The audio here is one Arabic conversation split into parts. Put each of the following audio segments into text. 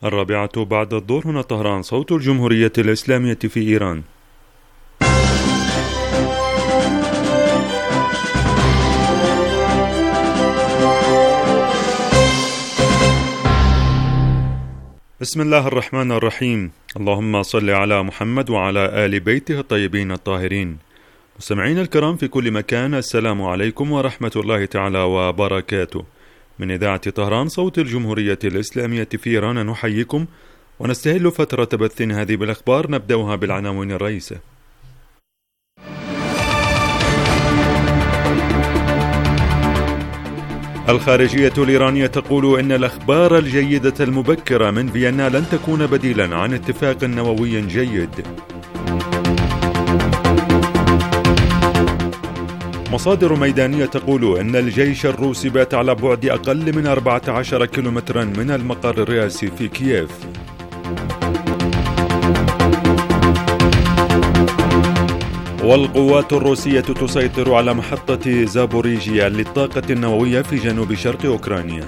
الرابعة بعد الظهر هنا طهران، صوت الجمهورية الإسلامية في إيران. بسم الله الرحمن الرحيم. اللهم صل على محمد وعلى آل بيته الطيبين الطاهرين. مستمعين الكرام في كل مكان، السلام عليكم ورحمة الله تعالى وبركاته. من إذاعة طهران صوت الجمهورية الإسلامية في إيران نحييكم ونستهل فترة بث هذه بالأخبار. نبدأها بالعناوين الرئيسة. الخارجية الإيرانية تقول إن الأخبار الجيدة المبكرة من فيينا لن تكون بديلا عن اتفاق نووي جيد. مصادر ميدانية تقول إن الجيش الروسي بات على بعد أقل من 14 كيلومترا من المقر الرئاسي في كييف. والقوات الروسية تسيطر على محطة زابوريجيا للطاقة النووية في جنوب شرق أوكرانيا.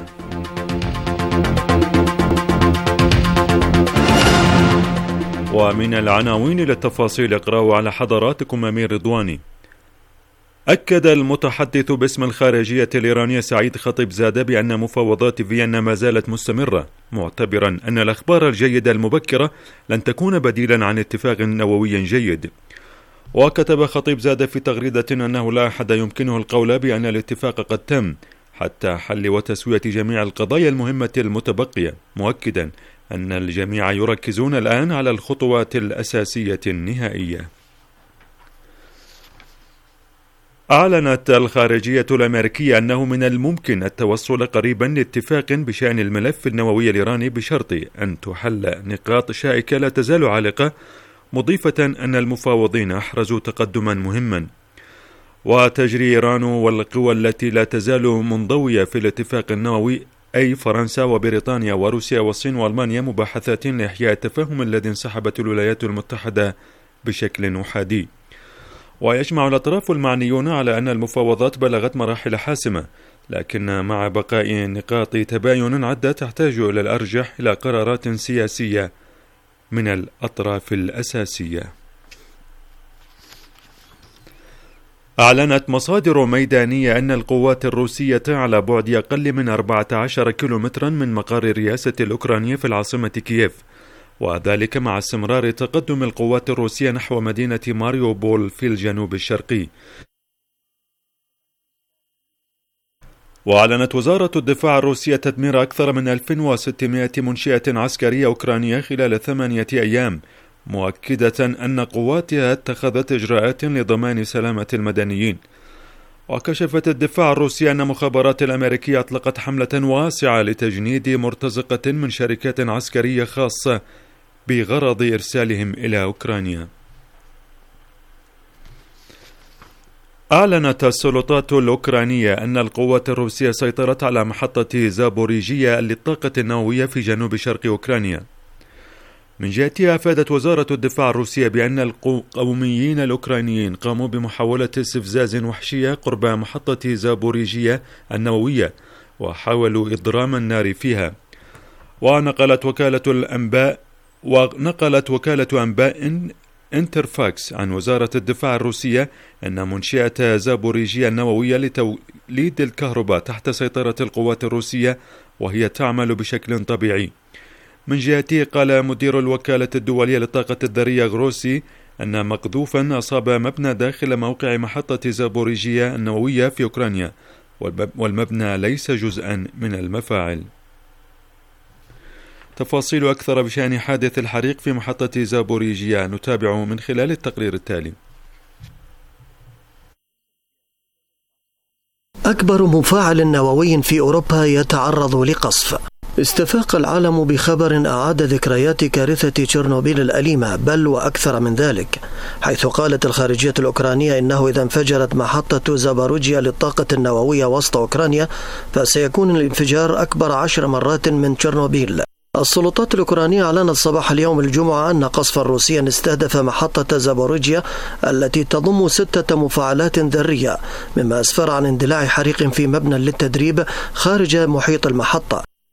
ومن العناوين للتفاصيل اقرأوا على حضراتكم أمير رضواني. أكد المتحدث باسم الخارجية الإيرانية سعيد خطيبزادة بأن مفاوضات فيينا ما زالت مستمرة، معتبرا أن الأخبار الجيدة المبكرة لن تكون بديلا عن اتفاق نووي جيد. وكتب خطيبزادة في تغريدة أنه لا أحد يمكنه القول بأن الاتفاق قد تم حتى حل وتسوية جميع القضايا المهمة المتبقية، مؤكدا أن الجميع يركزون الآن على الخطوات الأساسية النهائية. أعلنت الخارجية الأمريكية أنه من الممكن التوصل قريبا لاتفاق بشأن الملف النووي الإيراني بشرط أن تحل نقاط شائكة لا تزال عالقة، مضيفة أن المفاوضين أحرزوا تقدما مهما. وتجري إيران والقوى التي لا تزال منضوية في الاتفاق النووي أي فرنسا وبريطانيا وروسيا والصين وألمانيا مباحثات لإحياء التفاهم الذي انسحبت الولايات المتحدة بشكل أحادي. ويجمع الأطراف المعنيون على أن المفاوضات بلغت مراحل حاسمة، لكن مع بقاء نقاط تباين عدة تحتاج إلى الأرجح إلى قرارات سياسية من الأطراف الأساسية. أعلنت مصادر ميدانية أن القوات الروسية على بعد أقل من 14 كيلومترا من مقر الرئاسة الأوكرانية في العاصمة كييف، وذلك مع استمرار تقدم القوات الروسية نحو مدينة ماريوبول في الجنوب الشرقي. وأعلنت وزارة الدفاع الروسية تدمير أكثر من 1600 منشئة عسكرية أوكرانية خلال 8 أيام، مؤكدة أن قواتها اتخذت إجراءات لضمان سلامة المدنيين. وكشفت الدفاع الروسي أن المخابرات الأمريكية أطلقت حملة واسعة لتجنيد مرتزقة من شركات عسكرية خاصة بغرض إرسالهم إلى أوكرانيا. أعلنت السلطات الأوكرانية أن القوات الروسية سيطرت على محطة زابوريجيا للطاقة النووية في جنوب شرق أوكرانيا. من جهتها أفادت وزارة الدفاع الروسية بأن القوميين الأوكرانيين قاموا بمحاولة استفزاز وحشية قرب محطة زابوريجيا النووية وحاولوا إضرام النار فيها. ونقلت وكالة أنباء انترفاكس عن وزارة الدفاع الروسية أن منشأة زابوريجيا النووية لتوليد الكهرباء تحت سيطرة القوات الروسية وهي تعمل بشكل طبيعي. من جهته قال مدير الوكالة الدولية للطاقة الذرية غروسي أن مقذوفا أصاب مبنى داخل موقع محطة زابوريجيا النووية في أوكرانيا، والمبنى ليس جزءا من المفاعل. تفاصيل أكثر بشأن حادث الحريق في محطة زابوريجيا نتابعه من خلال التقرير التالي. أكبر مفاعل نووي في أوروبا يتعرض لقصف. استفاق العالم بخبر أعاد ذكريات كارثة تشيرنوبيل الأليمة، بل وأكثر من ذلك، حيث قالت الخارجية الأوكرانية إنه إذا انفجرت محطة زاباروجيا للطاقة النووية وسط أوكرانيا فسيكون الانفجار أكبر 10 مرات من تشيرنوبيل. السلطات الأوكرانية أعلنت صباح اليوم الجمعة أن قصفا روسيا استهدف محطة زاباروجيا التي تضم 6 مفاعلات ذرية، مما أسفر عن اندلاع حريق في مبنى للتدريب خارج محيط المحطة.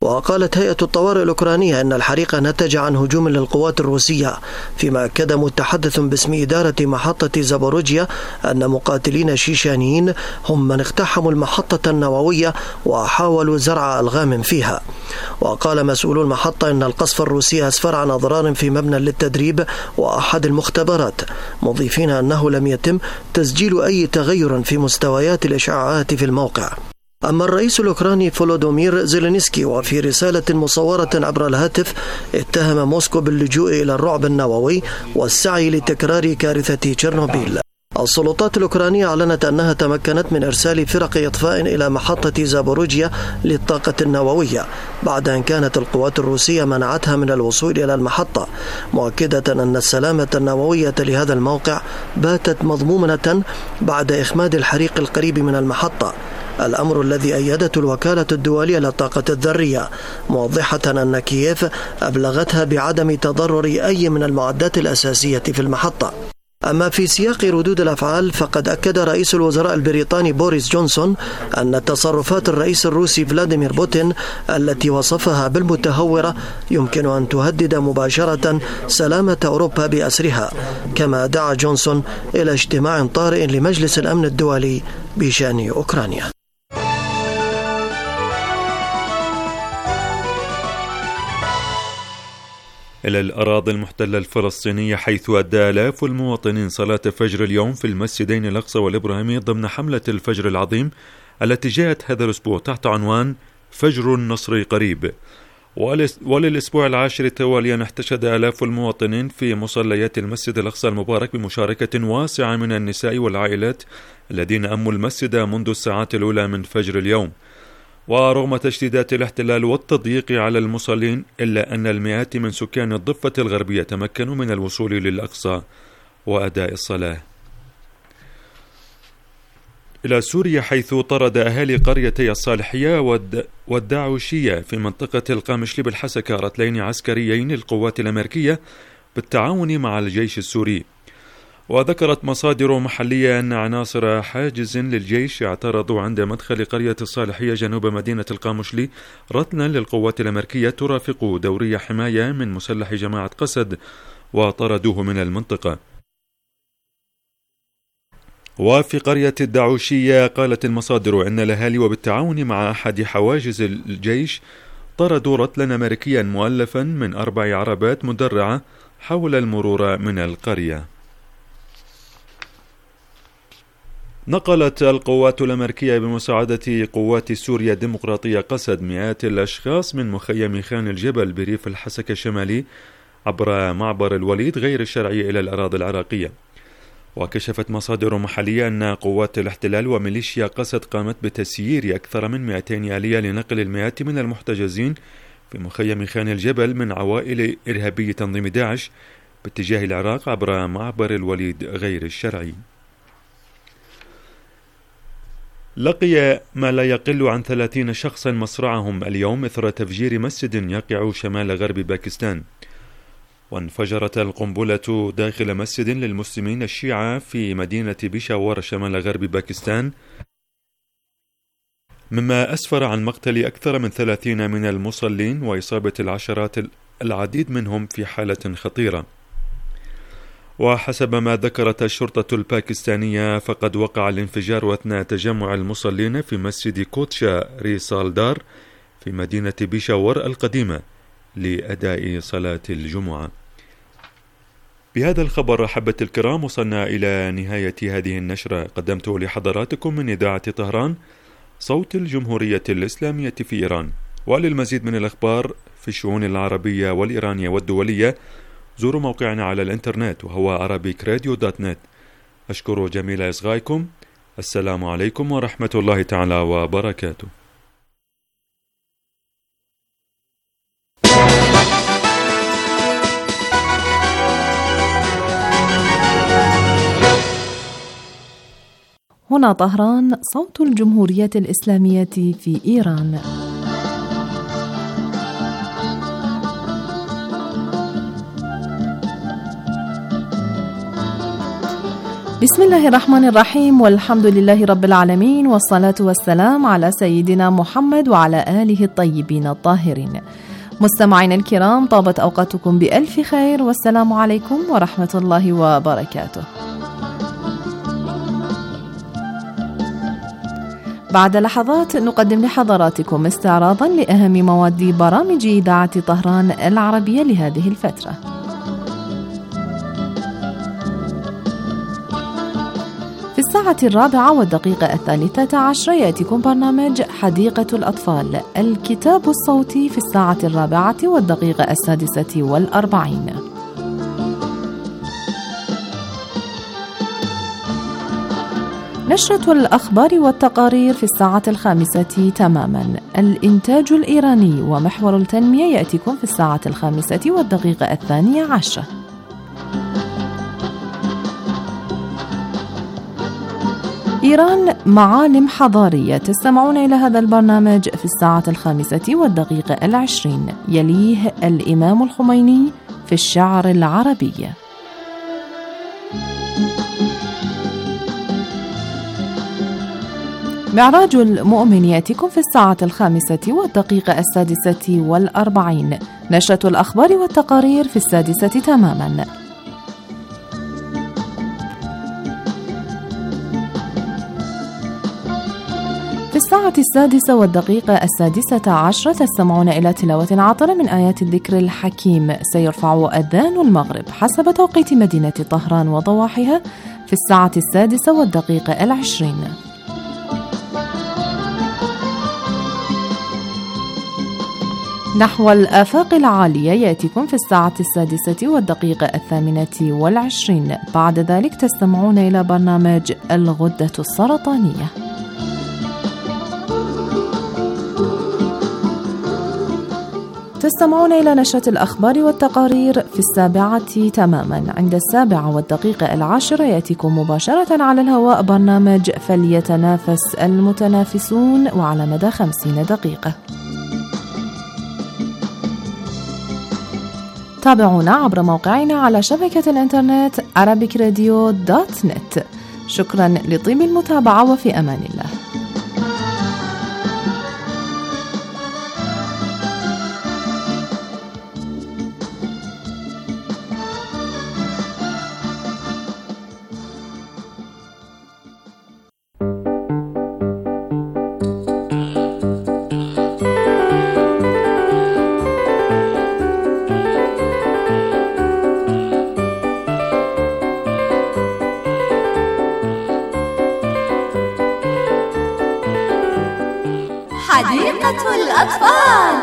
وقالت هيئة الطوارئ الأوكرانية أن الحريق نتج عن هجوم للقوات الروسية، فيما أكد متحدث باسم إدارة محطة زابوروجيا أن مقاتلين شيشانيين هم من اقتحموا المحطة النووية وحاولوا زرع ألغام فيها. وقال مسؤول المحطة أن القصف الروسي أسفر عن أضرار في مبنى للتدريب وأحد المختبرات، مضيفين أنه لم يتم تسجيل أي تغير في مستويات الإشعاعات في الموقع. أما الرئيس الأوكراني فولودومير زيلينسكي وفي رسالة مصورة عبر الهاتف اتهم موسكو باللجوء إلى الرعب النووي والسعي لتكرار كارثة تشيرنوبيل. السلطات الأوكرانية أعلنت أنها تمكنت من إرسال فرق إطفاء إلى محطة زابوروجيا للطاقة النووية بعد أن كانت القوات الروسية منعتها من الوصول إلى المحطة، مؤكدة أن السلامة النووية لهذا الموقع باتت مضمونة بعد إخماد الحريق القريب من المحطة، الأمر الذي أيدته الوكالة الدولية للطاقة الذرية، موضحة أن كييف أبلغتها بعدم تضرر أي من المعدات الأساسية في المحطة. أما في سياق ردود الأفعال، فقد أكد رئيس الوزراء البريطاني بوريس جونسون أن تصرفات الرئيس الروسي فلاديمير بوتين التي وصفها بالمتهورة يمكن أن تهدد مباشرة سلامة أوروبا بأسرها، كما دعا جونسون إلى اجتماع طارئ لمجلس الأمن الدولي بشأن أوكرانيا. إلى الأراضي المحتلة الفلسطينية، حيث أدى آلاف المواطنين صلاة فجر اليوم في المسجدين الأقصى والإبراهيمي ضمن حملة الفجر العظيم التي جاءت هذا الأسبوع تحت عنوان فجر النصر قريب. وللأسبوع العاشر تواليا احتشد آلاف المواطنين في مصليات المسجد الأقصى المبارك بمشاركة واسعة من النساء والعائلات الذين أموا المسجد منذ الساعات الأولى من فجر اليوم. ورغم تشديدات الاحتلال والتضييق على المصلين، إلا أن المئات من سكان الضفة الغربية تمكنوا من الوصول للأقصى وأداء الصلاة. إلى سوريا، حيث طرد أهالي قريتي الصالحية والداعوشية في منطقة القامشلي بالحسكة رتلين عسكريين للقوات الأمريكية بالتعاون مع الجيش السوري. وذكرت مصادر محلية أن عناصر حاجز للجيش اعترضوا عند مدخل قرية الصالحية جنوب مدينة القامشلي رتلا للقوات الأمريكية ترافق دورية حماية من مسلح جماعة قسد، وطردوه من المنطقة. وفي قرية الداعوشية قالت المصادر أن الأهالي وبالتعاون مع أحد حواجز الجيش طردوا رتلا أمريكيا مؤلفا من 4 عربات مدرعة حول المرور من القرية. نقلت القوات الأمريكية بمساعدة قوات سوريا الديمقراطية قسد مئات الأشخاص من مخيم خان الجبل بريف الحسكة الشمالي عبر معبر الوليد غير الشرعي إلى الأراضي العراقية. وكشفت مصادر محلية أن قوات الاحتلال وميليشيا قسد قامت بتسيير أكثر من 200 آلية لنقل المئات من المحتجزين في مخيم خان الجبل من عوائل إرهابي تنظيم داعش باتجاه العراق عبر معبر الوليد غير الشرعي. لقي ما لا يقل عن 30 شخصا مصرعهم اليوم إثر تفجير مسجد يقع شمال غرب باكستان. وانفجرت القنبلة داخل مسجد للمسلمين الشيعة في مدينة بيشاور شمال غرب باكستان، مما أسفر عن مقتل أكثر من 30 من المصلين وإصابة العشرات العديد منهم في حالة خطيرة. وحسب ما ذكرت الشرطة الباكستانية، فقد وقع الانفجار أثناء تجمع المصلين في مسجد كوتشا ريسالدار في مدينة بيشاور القديمة لأداء صلاة الجمعة. بهذا الخبر أحبة الكرام وصلنا إلى نهاية هذه النشرة، قدمت لحضراتكم من إذاعة طهران صوت الجمهورية الإسلامية في إيران. وللمزيد من الأخبار في الشؤون العربية والإيرانية والدولية زوروا موقعنا على الإنترنت وهو arabikradio.net. أشكر جميل إصغائكم. السلام عليكم ورحمة الله تعالى وبركاته. هنا طهران صوت الجمهورية الإسلامية في إيران. بسم الله الرحمن الرحيم، والحمد لله رب العالمين، والصلاة والسلام على سيدنا محمد وعلى آله الطيبين الطاهرين. مستمعينا الكرام، طابت أوقاتكم بألف خير، والسلام عليكم ورحمة الله وبركاته. بعد لحظات نقدم لحضراتكم استعراضا لأهم مواد برامج إذاعة طهران العربية لهذه الفترة. في الساعة 4:13 يأتيكم برنامج حديقة الأطفال، الكتاب الصوتي في الساعة 4:46. نشرة الأخبار والتقارير في الساعة 5 تماما. الإنتاج الإيراني ومحور التنمية يأتيكم في الساعة 5:12. إيران معالم حضارية، تستمعون إلى هذا البرنامج في الساعة 5:20. يليه الإمام الخميني في الشعر العربي. معراج المؤمن يأتيكم في الساعة 5:46. نشرة الأخبار والتقارير في 6 تماما. في الساعة 6:16 تستمعون إلى تلاوة عطرة من آيات الذكر الحكيم. سيرفع أذان المغرب حسب توقيت مدينة طهران وضواحيها في الساعة 6:20. نحو الآفاق العالية يأتيكم في الساعة 6:28. بعد ذلك تستمعون إلى برنامج الغدة السرطانية. تستمعون إلى نشرة الأخبار والتقارير في 7 تماما. عند 7:10 يأتيكم مباشرة على الهواء برنامج فليتنافس المتنافسون، وعلى مدى 50 دقيقة. تابعونا عبر موقعنا على شبكة الإنترنت arabicradio.net. شكرا لطيب المتابعة، وفي أمان الله. حديقة الأطفال.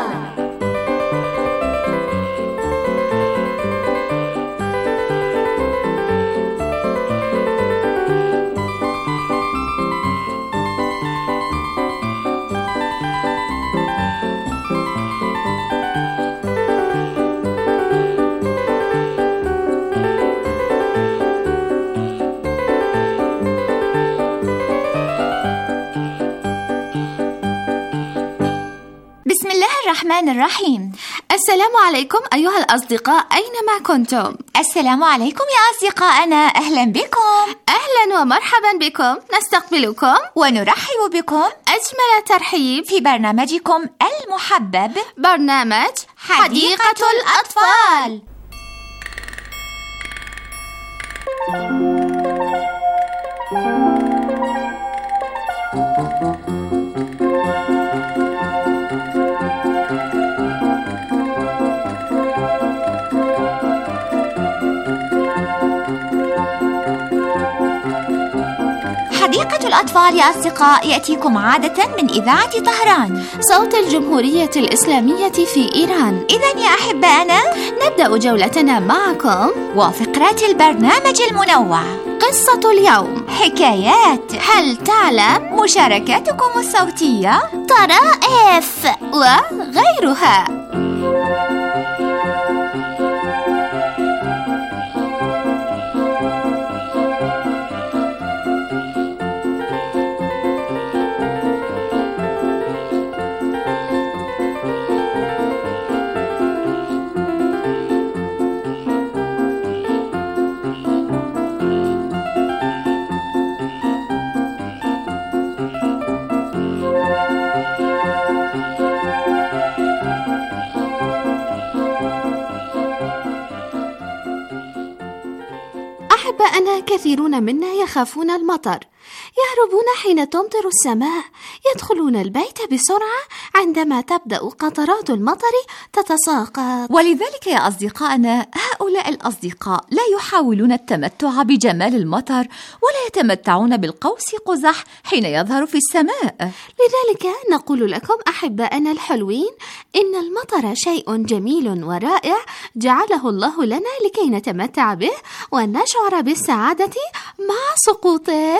الرحمن الرحيم. السلام عليكم أيها الأصدقاء أينما كنتم. السلام عليكم يا أصدقائنا، أهلا بكم. أهلا ومرحبا بكم، نستقبلكم ونرحب بكم أجمل ترحيب في برنامجكم المحبب، برنامج حديقة الأطفال. حديقة الأطفال يا أصدقاء يأتيكم عادة من إذاعة طهران، صوت الجمهورية الإسلامية في إيران. إذن يا أحبائنا، نبدأ جولتنا معكم وفقرات البرنامج المنوع، قصة اليوم، حكايات، هل تعلم، مشاركاتكم الصوتية، طرائف وغيرها. وكثيرون منا يخافون المطر، يهربون حين تمطر السماء، يدخلون البيت بسرعة عندما تبدأ قطرات المطر تتساقط. ولذلك يا أصدقائنا، هؤلاء الأصدقاء لا يحاولون التمتع بجمال المطر ولا يتمتعون بالقوس قزح حين يظهر في السماء. لذلك نقول لكم أحبائنا الحلوين، إن المطر شيء جميل ورائع جعله الله لنا لكي نتمتع به ونشعر بالسعادة مع سقوطه.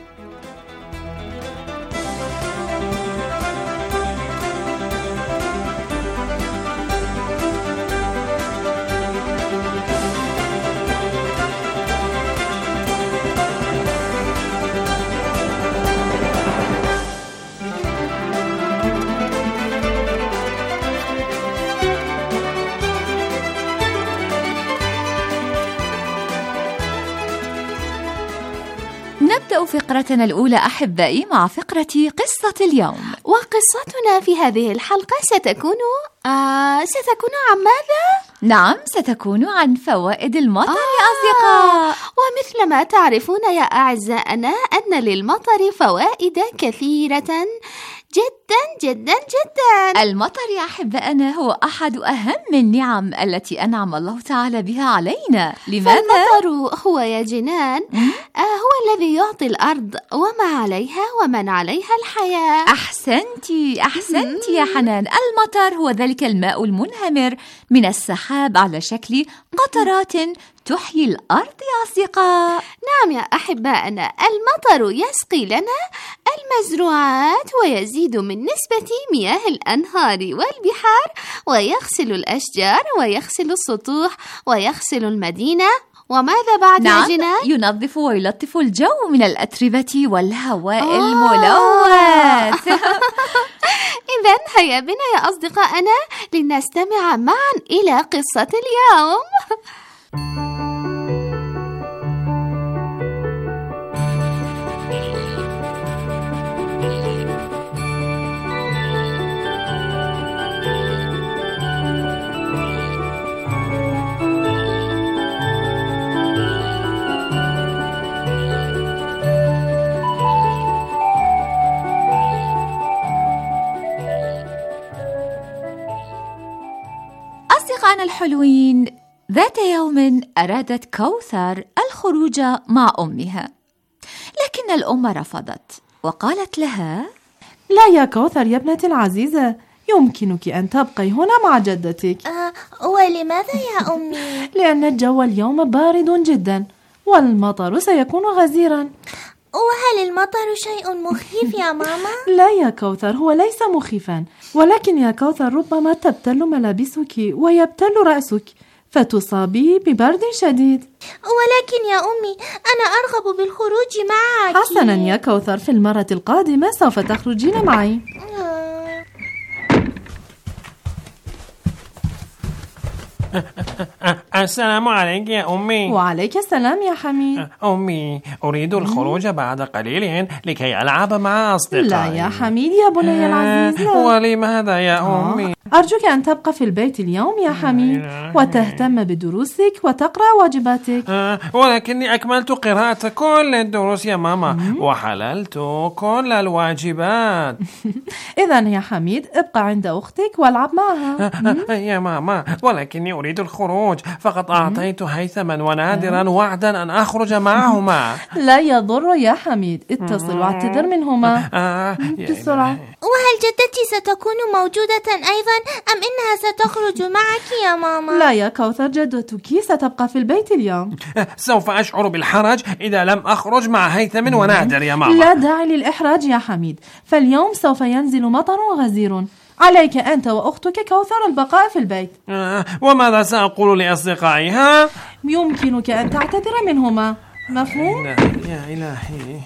نبدأ فقرتنا الأولى أحبائي مع فقرة قصة اليوم. وقصتنا في هذه الحلقة ستكون عن ماذا؟ نعم، ستكون عن فوائد المطر يا أصدقاء. ومثل ما تعرفون يا أعزائنا أن للمطر فوائد كثيرة جدا جدا جدا. المطر يا أحبائنا هو أحد أهم النعم التي أنعم الله تعالى بها علينا. لماذا؟ فالمطر هو يا جنان هو الذي يعطي الأرض وما عليها ومن عليها الحياة. أحسنتي يا حنان. المطر هو ذلك الماء المنهمر من السحاب على شكل قطرات تحيي الأرض يا أصدقاء. نعم يا أحبائنا، المطر يسقي لنا المزروعات ويزيد من نسبة مياه الأنهار والبحار، ويغسل الأشجار ويغسل السطوح ويغسل المدينة. وماذا بعد يا جنان؟ ينظف ويلطف الجو من الأتربة والهواء الملوث. إذن هيا بنا يا أصدقائنا لنستمع معا إلى قصة اليوم. أصدقائنا الحلوين، ذات يوم أرادت كوثر الخروج مع أمها، لكن الأم رفضت وقالت لها: لا يا كوثر يا ابنتي العزيزة، يمكنك أن تبقي هنا مع جدتك. ولماذا يا أمي؟ لأن الجو اليوم بارد جدا والمطر سيكون غزيرا. وهل المطر شيء مخيف يا ماما؟ لا يا كوثر، هو ليس مخيفا، ولكن يا كوثر ربما تبتل ملابسك ويبتل رأسك فتصابي ببرد شديد. ولكن يا أمي أنا أرغب بالخروج معك. حسنا يا كوثر، في المرة القادمة سوف تخرجين معي. السلام عليك يا أمي. وعليك السلام يا حميد. أمي، أريد الخروج بعد قليل لكي ألعب مع أصدقائي. لا يا حميد يا بني العزيز، لا. ولماذا يا أمي؟ أرجوك أن تبقى في البيت اليوم يا حميد وتهتم بدروسك وتقرأ واجباتك. ولكني أكملت قراءة كل الدروس يا ماما وحللت كل الواجبات. إذن يا حميد ابقى عند أختك والعب معها. يا ماما، ولكني أريد الخروج، فقد أعطيت هيثما ونادرا وعدا أن أخرج معهما. لا يضر يا حميد، اتصل واعتذر منهما بسرعة. وهل جدتي ستكون موجودة أيضا أم إنها ستخرج معك يا ماما؟ لا يا كوثر، جدتك ستبقى في البيت اليوم. سوف أشعر بالحرج إذا لم أخرج مع هيثم ونادر يا ماما. لا داعي للإحراج يا حميد، فاليوم سوف ينزل مطر غزير، عليك أنت وأختك كوثر البقاء في البيت. وماذا سأقول لأصدقائي؟ ها؟ يمكنك أن تعتذر منهما، مفهوم؟ يا إلهي.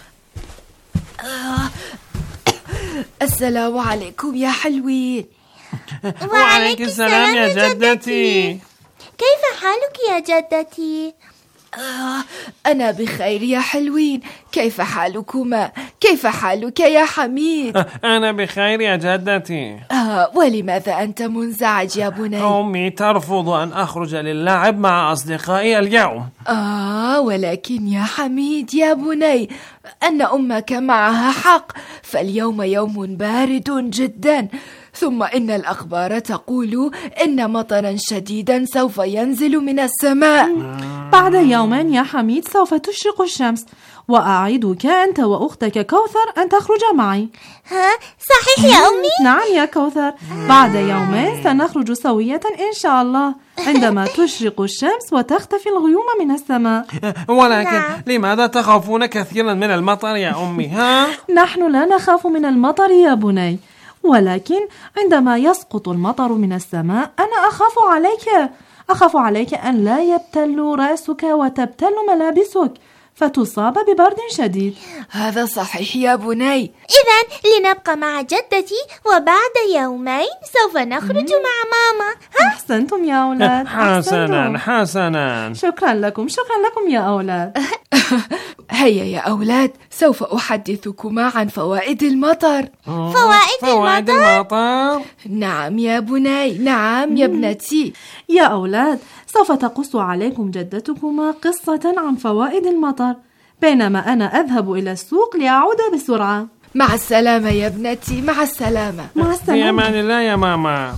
السلام عليكم يا حلوين. وعليك السلام يا جدتي. كيف حالك يا جدتي؟ أنا بخير يا حلوين، كيف حالكما؟ كيف حالك يا حميد؟ أنا بخير يا جدتي. ولماذا أنت منزعج يا بني؟ أمي ترفض أن أخرج للعب مع أصدقائي اليوم. ولكن يا حميد يا بني، أن أمك معها حق، فاليوم يوم بارد جدا، ثم إن الأخبار تقول إن مطرا شديدا سوف ينزل من السماء. بعد يومين يا حميد سوف تشرق الشمس، وأعدك أنت وأختك كوثر أن تخرج معي. صحيح يا أمي؟ نعم يا كوثر، بعد يومين سنخرج سوية إن شاء الله، عندما تشرق الشمس وتختفي الغيوم من السماء. ولكن لماذا تخافون كثيرا من المطر يا أمي؟ نحن لا نخاف من المطر يا بني، ولكن عندما يسقط المطر من السماء أنا أخاف عليك أن لا يبتل رأسك وتبتل ملابسك فتصاب ببرد شديد. هذا صحيح يا بني. إذن لنبقى مع جدتي، وبعد يومين سوف نخرج مع ماما. أحسنتم يا أولاد. حسنا. شكرا لكم يا أولاد. هيا يا أولاد، سوف أحدثكما عن فوائد المطر. فوائد المطر؟ نعم يا بني، نعم يا ابنتي. يا أولاد، سوف تقص عليكم جدتكما قصة عن فوائد المطر، بينما أنا أذهب إلى السوق لأعود بسرعة. مع السلامة يا ابنتي، مع السلامة. في أمان الله يا ماما.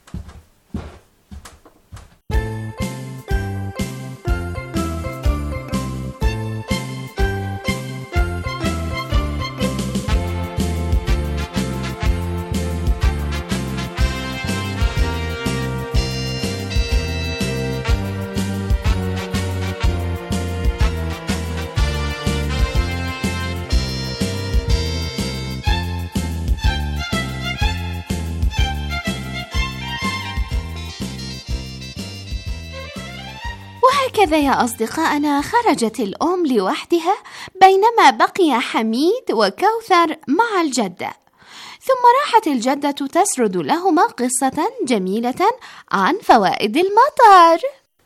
وهكذا يا أصدقائنا خرجت الأم لوحدها، بينما بقي حميد وكوثر مع الجدة. ثم راحت الجدة تسرد لهما قصة جميلة عن فوائد المطر.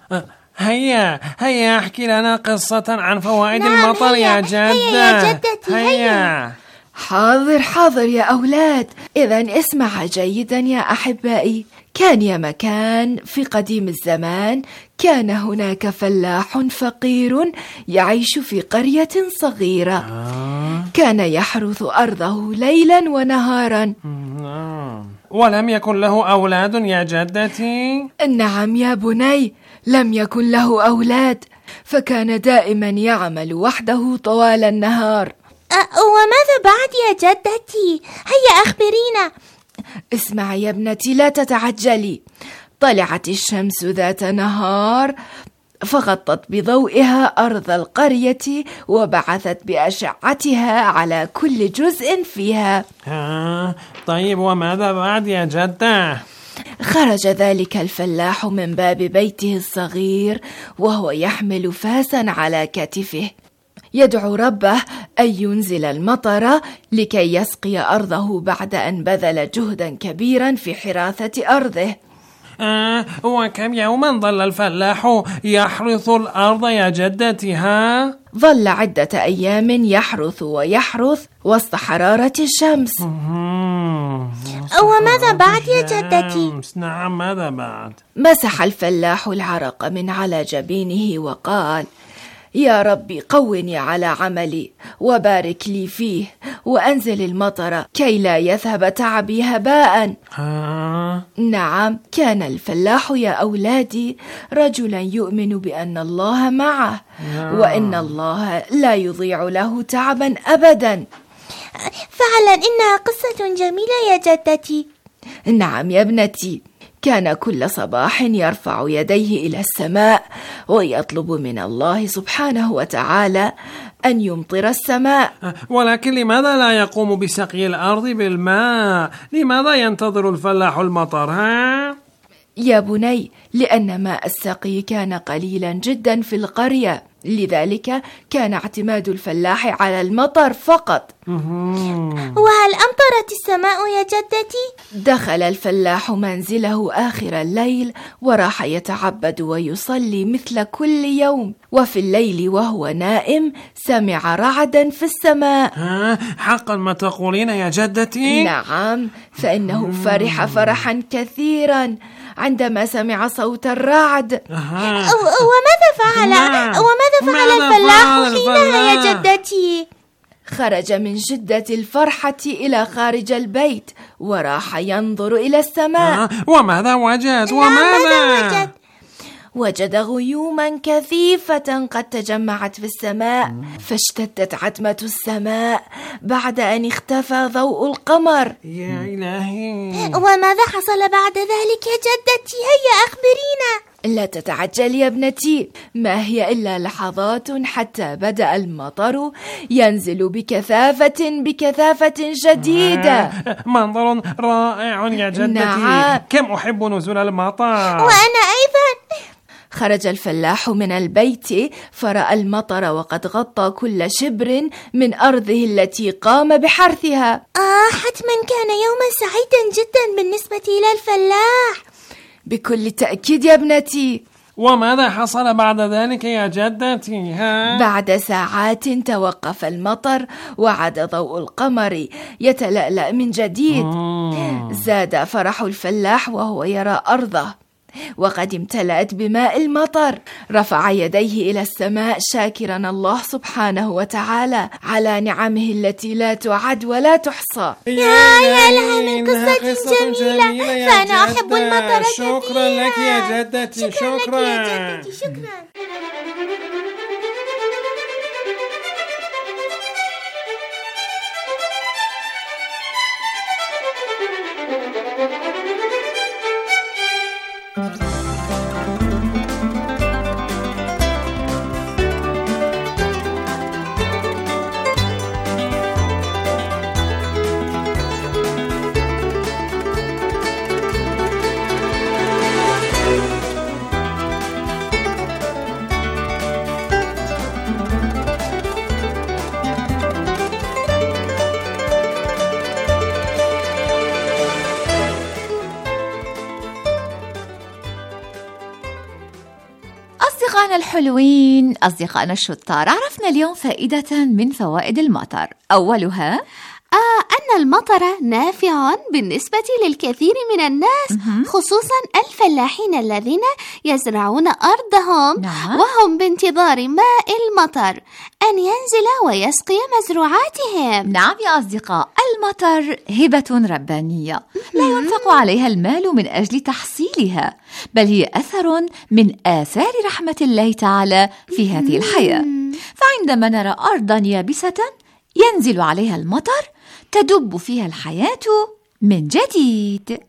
هيا احكي لنا قصة عن فوائد المطر يا جدة. هيا يا جدتي، هيا. حاضر يا أولاد. إذن اسمع جيدا يا أحبائي. كان يا مكان في قديم الزمان كان هناك فلاح فقير يعيش في قرية صغيرة. كان يحرث أرضه ليلا ونهارا. ولم يكن له أولاد يا جدتي؟ نعم يا بني، لم يكن له أولاد، فكان دائما يعمل وحده طوال النهار. وماذا بعد يا جدتي؟ هيا أخبرينا. اسمعي يا ابنتي، لا تتعجلي. طلعت الشمس ذات نهار فغطت بضوئها أرض القرية وبعثت بأشعتها على كل جزء فيها. طيب وماذا بعد يا جدة؟ خرج ذلك الفلاح من باب بيته الصغير وهو يحمل فاسا على كتفه، يدعو ربه أن ينزل المطر لكي يسقي أرضه بعد أن بذل جهدا كبيرا في حراثة أرضه. وكم يوما ظل الفلاح يحرث الأرض يا جدتي؟ ظل عدة أيام يحرث ويحرث وسط حرارة الشمس. وماذا بعد يا جدتي؟ نعم، ماذا بعد؟ مسح الفلاح العرق من على جبينه وقال: يا ربي قوني على عملي وبارك لي فيه وأنزل المطر كي لا يذهب تعبي هباء. نعم، كان الفلاح يا أولادي رجلا يؤمن بأن الله معه وإن الله لا يضيع له تعبا أبدا. فعلا إنها قصة جميلة يا جدتي. نعم يا ابنتي. كان كل صباح يرفع يديه إلى السماء ويطلب من الله سبحانه وتعالى أن يمطر السماء. ولكن لماذا لا يقوم بسقي الأرض بالماء؟ لماذا ينتظر الفلاح المطر؟ يا بني، لأن ماء السقي كان قليلا جدا في القرية، لذلك كان اعتماد الفلاح على المطر فقط. وهل أمطرت السماء يا جدتي؟ دخل الفلاح منزله آخر الليل وراح يتعبد ويصلي مثل كل يوم، وفي الليل وهو نائم سمع رعدا في السماء. حقا ما تقولين يا جدتي؟ نعم، فإنه فرح فرحا كثيرا عندما سمع صوت الرعد. وماذا فعل الفلاح حينها يا جدتي؟ خرج من شدة الفرحة إلى خارج البيت وراح ينظر إلى السماء. وماذا وجد؟ وجد غيوما كثيفة قد تجمعت في السماء، فاشتدت عتمة السماء بعد أن اختفى ضوء القمر. يا إلهي! وماذا حصل بعد ذلك يا جدتي؟ هيا أخبرينا. لا تتعجل يا ابنتي، ما هي إلا لحظات حتى بدأ المطر ينزل بكثافة شديدة. منظر رائع يا جدتي. نعم. كم أحب نزول المطر. وأنا أيضا. خرج الفلاح من البيت فرأى المطر وقد غطى كل شبر من أرضه التي قام بحرثها. حتما كان يوما سعيدا جدا بالنسبة إلى الفلاح. بكل تأكيد يا ابنتي. وماذا حصل بعد ذلك يا جدتي؟ بعد ساعات توقف المطر وعاد ضوء القمر يتلألأ من جديد. زاد فرح الفلاح وهو يرى أرضه وقد امتلأت بماء المطر. رفع يديه إلى السماء شاكرا الله سبحانه وتعالى على نعمه التي لا تعد ولا تحصى. يا لها من قصة جميلة، فأنا أحب المطر كثيرا. شكرا لك يا جدتي. شكرا. أصدقائنا الحلوين، أصدقائنا الشطار، عرفنا اليوم فائدة من فوائد المطر. أولها أن المطر نافع بالنسبة للكثير من الناس، خصوصا الفلاحين الذين يزرعون أرضهم وهم بانتظار ماء المطر أن ينزل ويسقي مزروعاتهم. نعم يا أصدقاء، المطر هبة ربانية لا ينفق عليها المال من أجل تحصيلها، بل هي أثر من آثار رحمة الله تعالى في هذه الحياة. فعندما نرى أرضا يابسة ينزل عليها المطر تدب فيها الحياة من جديد.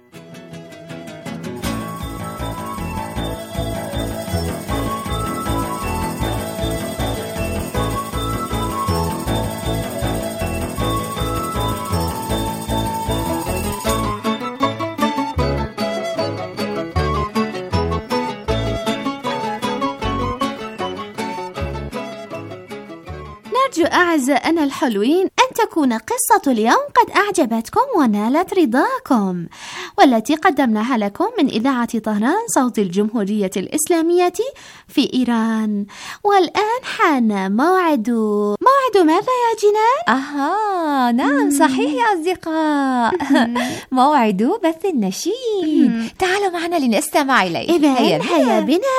أرجو أعزائنا الحلوين أن تكون قصة اليوم قد أعجبتكم ونالت رضاكم، والتي قدمناها لكم من إذاعة طهران صوت الجمهورية الإسلامية في إيران. والآن حان موعد ماذا يا جنان؟ نعم صحيح يا أصدقاء، موعد بث النشيد. تعالوا معنا لنستمع إليه. هيا بنا.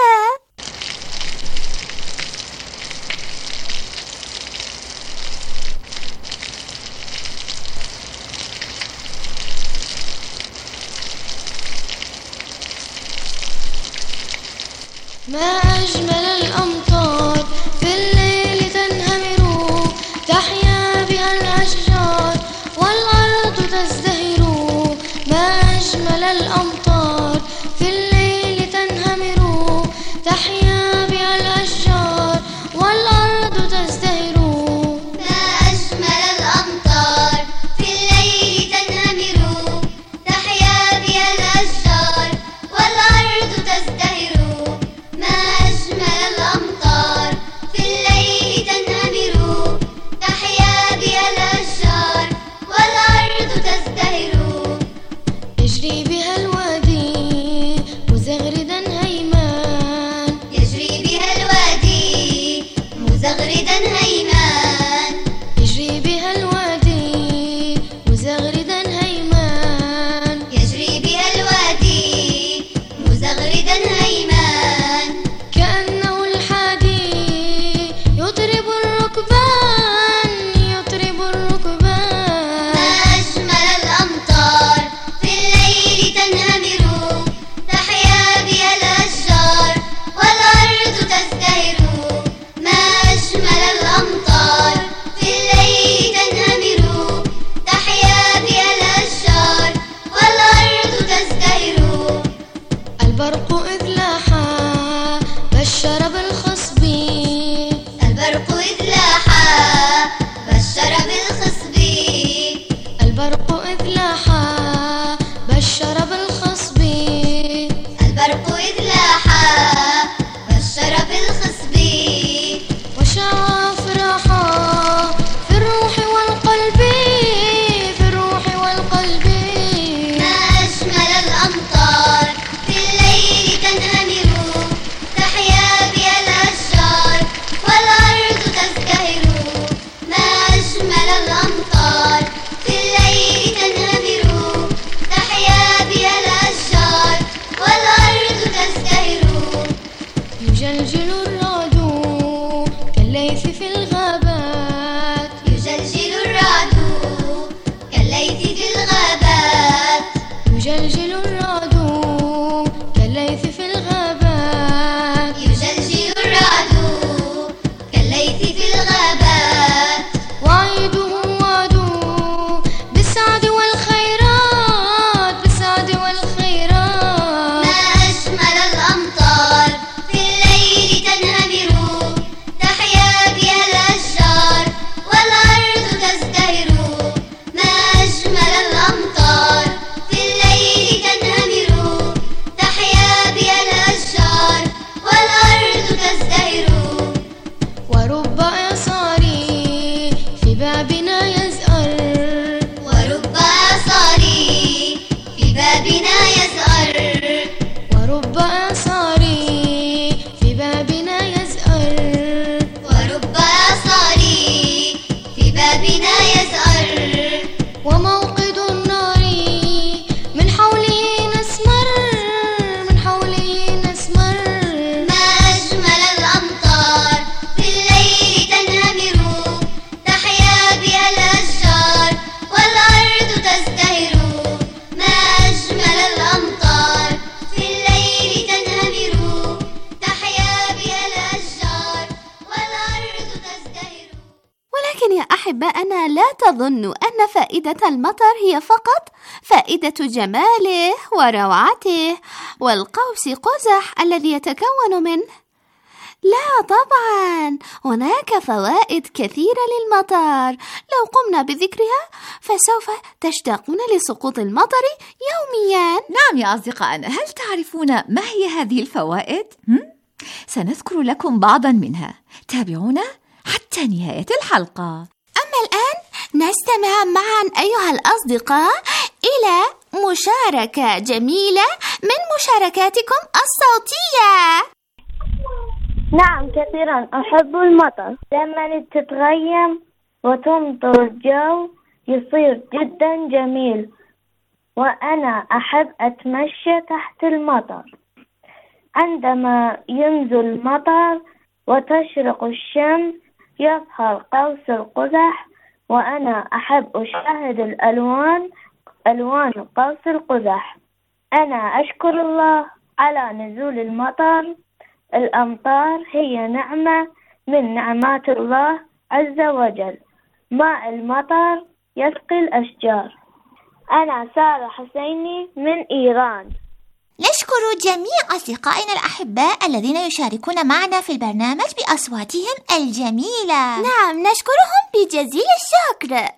ما أجمل الأمطار في الليل تنهمر، تحيا بها الأشجار والأرض تزدهر. ما أجمل الأمطار في الليل تنهمر، تحيا بها الأشجار والأرض تزدهر. ما أجمل الأمطار في الليل تنهمر، تحيا بها الأشجار والأرض تزدهر. ما بها الوادي مزغردا هيمان يجري بها الوادي مزغردا هيمان كأنه الحادي يطرب الركبان يطرب الركبان ما أجمل الأمطار في الليل تنهمر تحيا بها الأشجار والأرض تزدهر ما أجمل الأمطار في الليل تنهمر تحيا بها الأشجار والأرض تزدهر البرق إذ لاحا بشر بالخصب البرق إذ لاحا بشر بالخصب البرق إذ لاحا بشر بالخصب البرق إذ لاحا بشر بالخصب وشع أفراحا في الروح والقلب في الروح والقلب ما أجمل الأمطار في الليل تنهمر تحيا بها الأشجار والأرض تزدهر ما أجمل الأمطار في الليل تنهمر تحيا بها الأشجار والأرض تزدهر يجلجل الرعد كالليث في الغابات يجلجل الرعد كالليث في الغابات يجلجل الرعد كالليث في الغابات يجلجل الرعد كالليث في الغابات وعيدهم وعدوا بالسعد والخيرات بالسعد والخيرات ما أجمل الأمطار في الليل تنهمر تحيا بها الأشجار والأرض تزدهر ما أجمل الأمطار في الليل تنهمر تحيا بها الأشجار والأرض تزدهر ورب إعصار في بابنا يزأر ورب إعصار في بابنا يزأر ورب إعصار في بابنا يزأر ورب إعصار في بابنا يزأر وموقد النار من حوله نسمر من حوله نسمر ما أجمل الأمطار في الليل تنهمر تحيا بها الأشجار والأرض تزدهر ما أجمل الأمطار في الليل تنهمر تحيا بها الأشجار والأرض تزدهر. ولكن يا أحبائنا لا تظنوا أن فائدة المطر هي فقط فائدة جماله وروعته والقوس قزح الذي يتكون منه. لا طبعا، هناك فوائد كثيرة للمطر لو قمنا بذكرها فسوف تشتاقون لسقوط المطر يوميا. نعم يا أصدقائنا، هل تعرفون ما هي هذه الفوائد؟ سنذكر لكم بعضا منها، تابعونا حتى نهاية الحلقة. أما الآن نستمع معا أيها الأصدقاء إلى مشاركة جميلة من مشاركاتكم الصوتية. نعم، كثيرا أحب المطر. لما تتغيم وتمطر الجو يصير جدا جميل، وأنا أحب أتمشى تحت المطر. عندما ينزل المطر وتشرق الشمس يظهر قوس القزح، وأنا أحب أشاهد ألوان قوس القزح. أنا أشكر الله على نزول المطر. الأمطار هي نعمة من نعمات الله عز وجل. ماء المطر يسقي الأشجار. أنا سارة حسيني من إيران. نشكر جميع أصدقائنا الأحباء الذين يشاركون معنا في البرنامج بأصواتهم الجميلة. نعم، نشكرهم بجزيل الشكر.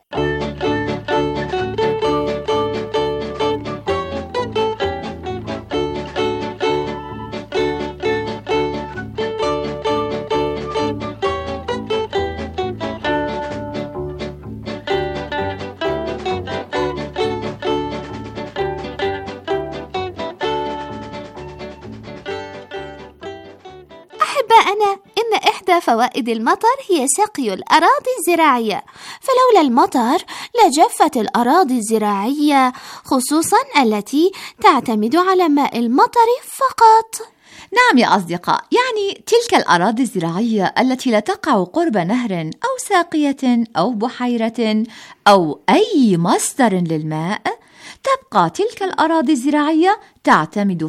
أحبائنا، إن إحدى إحدى فوائد المطر هي سقي الأراضي الزراعية، فلولا المطر لجفت الأراضي الزراعية، خصوصا التي تعتمد على ماء المطر فقط. نعم يا أصدقاء، يعني تلك الأراضي الزراعية التي لا تقع قرب نهر أو ساقية أو بحيرة أو أي مصدر للماء، تبقى تلك الأراضي الزراعية تعتمد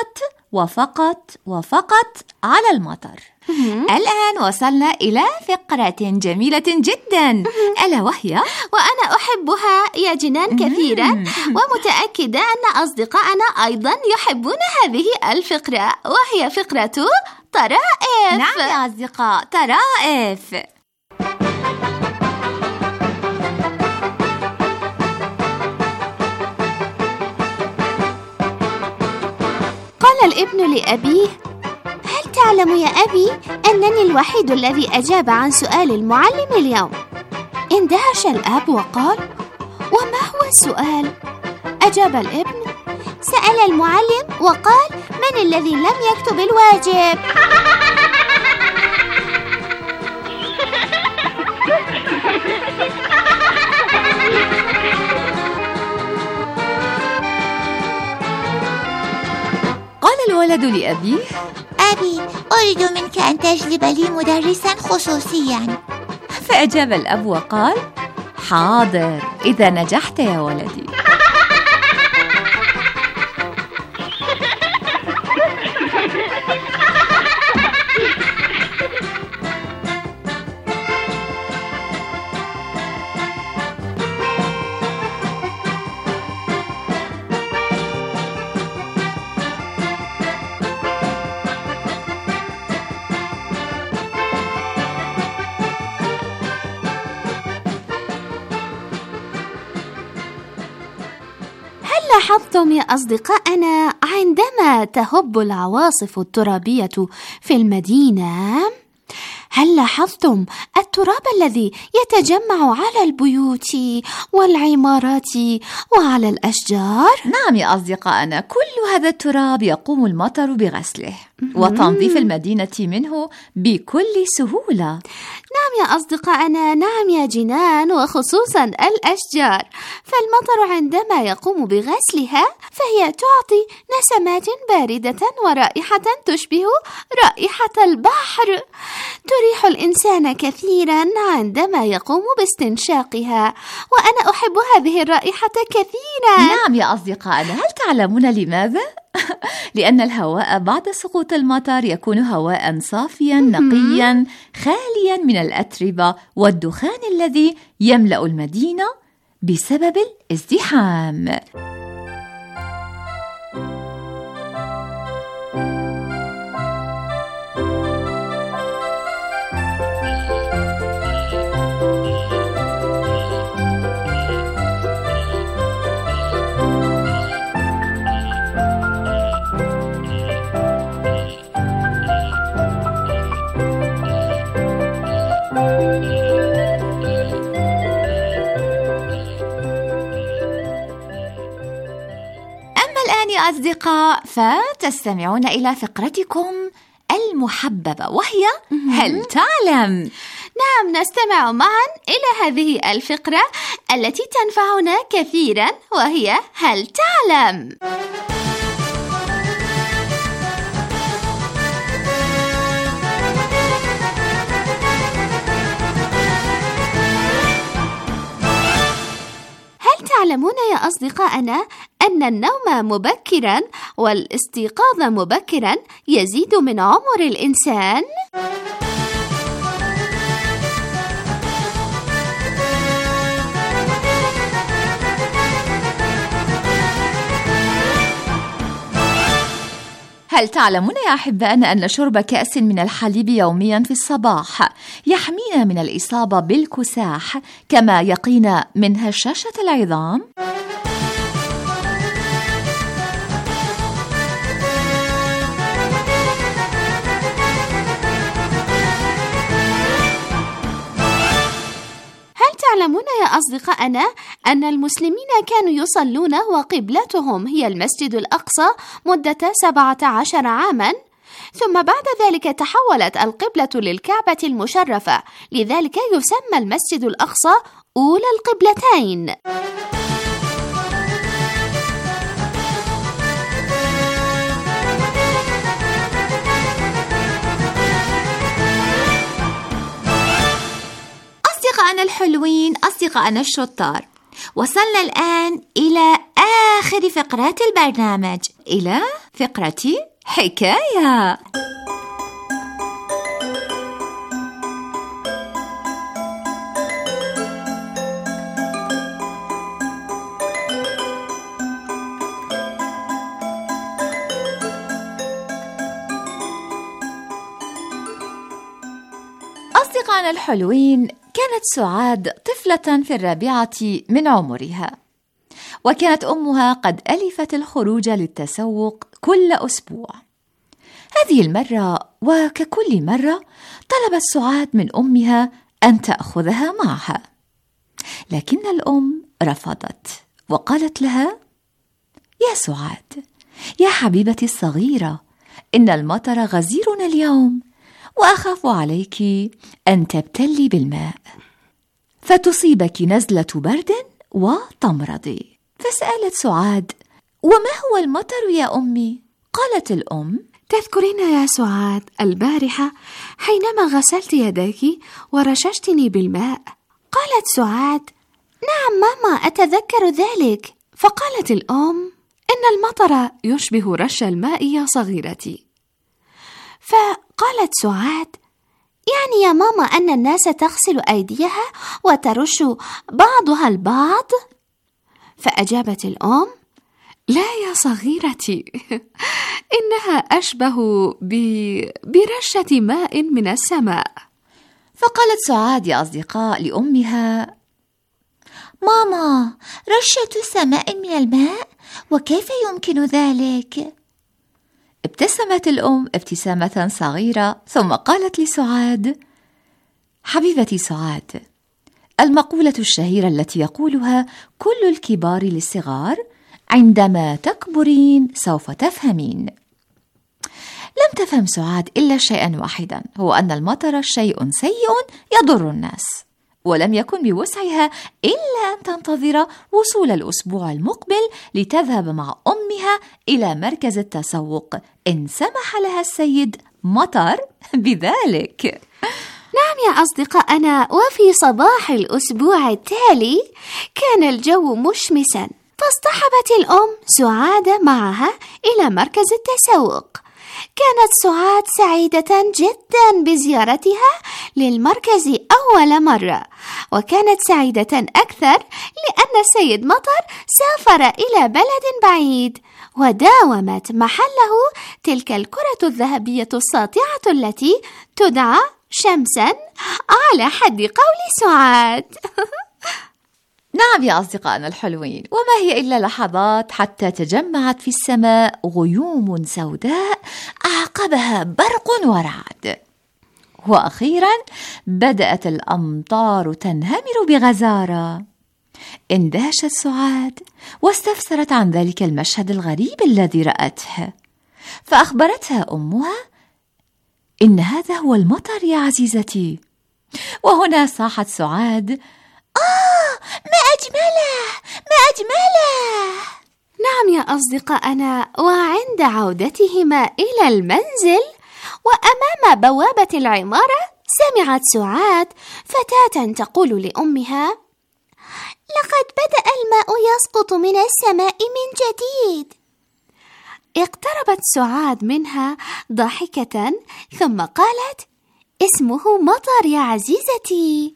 فقط على المطر. الآن وصلنا إلى فقرة جميلة جدا، ألا وهي وأنا أحبها يا جنان كثيرا، ومتأكدة أن أصدقائنا أيضا يحبون هذه الفقرة، وهي فقرة طرائف. نعم يا أصدقاء، طرائف. قال الابن لأبيه: هل تعلم يا أبي أنني الوحيد الذي أجاب عن سؤال المعلم اليوم؟ اندهش الأب وقال: وما هو السؤال؟ أجاب الابن: سأل المعلم وقال: من الذي لم يكتب الواجب؟ قال الولد لأبيه: أبي، أريد منك أن تجلب لي مدرسا خصوصيا. فأجاب الأب وقال: حاضر، إذا نجحت يا ولدي. لاحظتم يا أصدقائنا عندما تهب العواصف الترابية في المدينة؟ هل لاحظتم التراب الذي يتجمع على البيوت والعمارات وعلى الأشجار؟ نعم يا أصدقائنا، كل هذا التراب يقوم المطر بغسله وتنظيف المدينة منه بكل سهولة. نعم يا أصدقائنا، نعم يا جنان، وخصوصا الأشجار، فالمطر عندما يقوم بغسلها فهي تعطي نسمات باردة ورائحة تشبه رائحة البحر، تريح الإنسان كثيرا عندما يقوم باستنشاقها، وأنا أحب هذه الرائحة كثيرا. نعم يا أصدقائنا، هل تعلمون لماذا؟ لأن الهواء بعد سقوط المطر يكون هواء صافيا نقيا خاليا من الأتربة والدخان الذي يملأ المدينة بسبب الازدحام. أصدقاء، فتستمعون إلى فقرتكم المحببة وهي هل تعلم؟ نعم، نستمع معا إلى هذه الفقرة التي تنفعنا كثيرا، وهي هل تعلم؟ تعلمون يا أصدقائنا أن النوم مبكرا والاستيقاظ مبكرا يزيد من عمر الإنسان؟ هل تعلمون يا أحبائنا أن شرب كأس من الحليب يوميا في الصباح يحمينا من الإصابة بالكساح كما يقينا من هشاشة العظام؟ تعلمون يا أصدقائنا أن المسلمين كانوا يصلون وقبلتهم هي المسجد الأقصى مدة 17 عاما، ثم بعد ذلك تحولت القبلة للكعبة المشرفة، لذلك يسمى المسجد الأقصى أولى القبلتين. أصدقائنا الحلوين، أصدقائنا الشطار، وصلنا الآن إلى آخر فقرات البرنامج، إلى فقرة حكاية. أصدقائنا الحلوين، كانت سعاد طفلة في الرابعة من عمرها، وكانت أمها قد ألفت الخروج للتسوق كل أسبوع. هذه المرة وككل مرة طلبت سعاد من أمها أن تأخذها معها، لكن الأم رفضت وقالت لها: يا سعاد، يا حبيبتي الصغيرة، إن المطر غزيرنا اليوم، وأخاف عليك أن تبتلي بالماء فتصيبك نزلة برد وتمرضي. فسألت سعاد: وما هو المطر يا أمي؟ قالت الأم: تذكرين يا سعاد البارحة حينما غسلت يديك ورششتني بالماء؟ قالت سعاد: نعم ماما، أتذكر ذلك. فقالت الأم: إن المطر يشبه رش الماء يا صغيرتي. فقالت سعاد: يعني يا ماما أن الناس تغسل أيديها وترش بعضها البعض؟ فأجابت الأم: لا يا صغيرتي، إنها أشبه برشة ماء من السماء. فقالت سعاد يا أصدقاء لأمها: ماما، رشة سماء من الماء؟ وكيف يمكن ذلك؟ ابتسمت الأم ابتسامة صغيرة ثم قالت لسعاد: حبيبتي سعاد، المقولة الشهيرة التي يقولها كل الكبار للصغار: عندما تكبرين سوف تفهمين. لم تفهم سعاد إلا شيئا واحدا، هو أن المطر شيء سيء يضر الناس، ولم يكن بوسعها إلا أن تنتظر وصول الأسبوع المقبل لتذهب مع أمها إلى مركز التسوق إن سمح لها السيد مطر بذلك. نعم يا أصدقائنا، وفي صباح الأسبوع التالي كان الجو مشمسا، فاصطحبت الأم سعاد معها إلى مركز التسوق. كانت سعاد سعيدة جدا بزيارتها للمركز أول مرة، وكانت سعيدة أكثر لأن السيد مطر سافر إلى بلد بعيد وداومت محله تلك الكرة الذهبية الساطعة التي تدعى شمسا على حد قول سعاد. نعم يا أصدقائنا الحلوين، وما هي إلا لحظات حتى تجمعت في السماء غيوم سوداء أعقبها برق ورعد، وأخيرا بدأت الأمطار تنهمر بغزارة. اندهشت سعاد واستفسرت عن ذلك المشهد الغريب الذي رأته، فأخبرتها أمها: إن هذا هو المطر يا عزيزتي. وهنا صاحت سعاد: ما أجمله، ما أجمله! نعم يا أصدقائنا، وعند عودتهما إلى المنزل وأمام بوابة العمارة سمعت سعاد فتاة تقول لأمها: لقد بدأ الماء يسقط من السماء من جديد. اقتربت سعاد منها ضاحكة ثم قالت: اسمه مطر يا عزيزتي.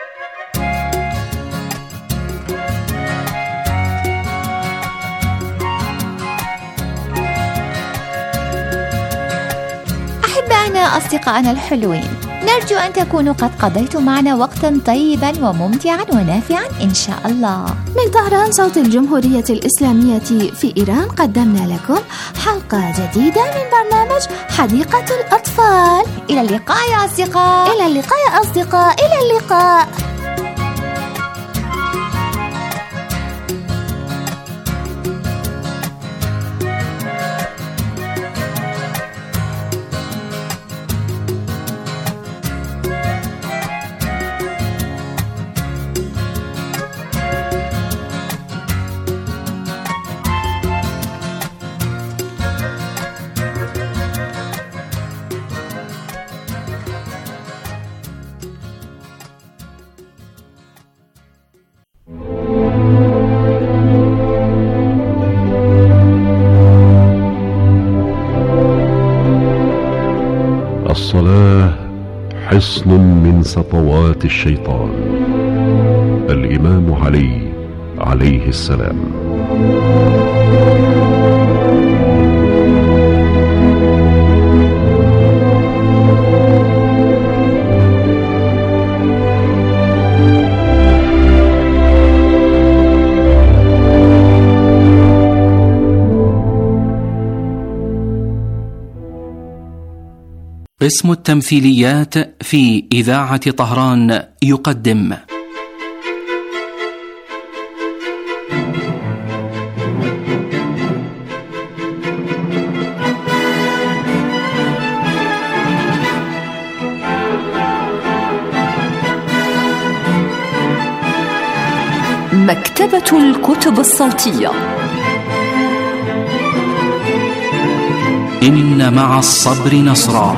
أحبائنا أصدقائنا الحلوين، نرجو أن تكونوا قد قضيتم معنا وقتا طيبا وممتعا ونافعا إن شاء الله. من طهران صوت الجمهورية الإسلامية في إيران قدمنا لكم حلقة جديدة من برنامج حديقة الأطفال. إلى اللقاء يا أصدقاء. إلى اللقاء يا أصدقاء. إلى اللقاء. غصن من سطوات الشيطان. الإمام علي عليه السلام. قسم التمثيليات في إذاعة طهران يقدم مكتبة الكتب الصوتية. إن مع الصبر نصرا.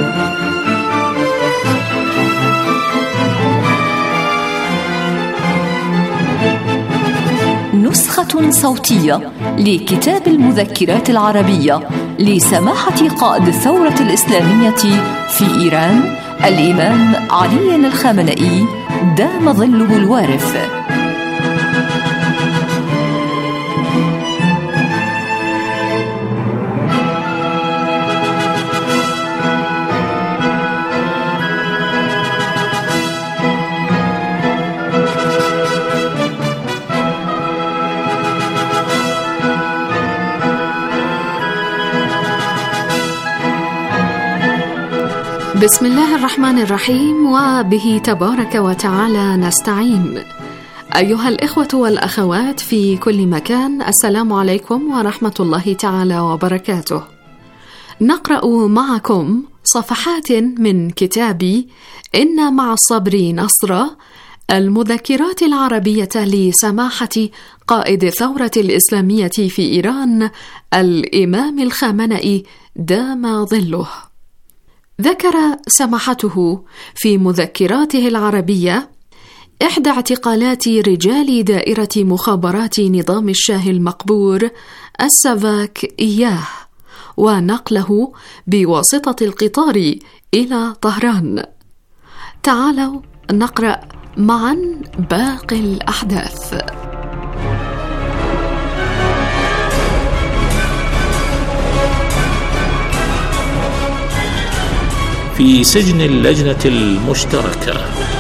نسخة صوتية لكتاب المذكرات العربية لسماحة قائد الثورة الإسلامية في إيران الإمام علي الخامنئي دام ظله الوارث. بسم الله الرحمن الرحيم، وبه تبارك وتعالى نستعين. أيها الإخوة والأخوات في كل مكان، السلام عليكم ورحمة الله تعالى وبركاته. نقرأ معكم صفحات من كتابي إن مع الصبر نصرا، المذكرات العربية لسماحة قائد الثورة الإسلامية في إيران الإمام الخامنئي دام ظله. ذكر سماحته في مذكراته العربية إحدى اعتقالات رجال دائرة مخابرات نظام الشاه المقبور السافاك إياه، ونقله بواسطة القطار إلى طهران. تعالوا نقرأ معا باقي الأحداث. في سجن اللجنة المشتركة.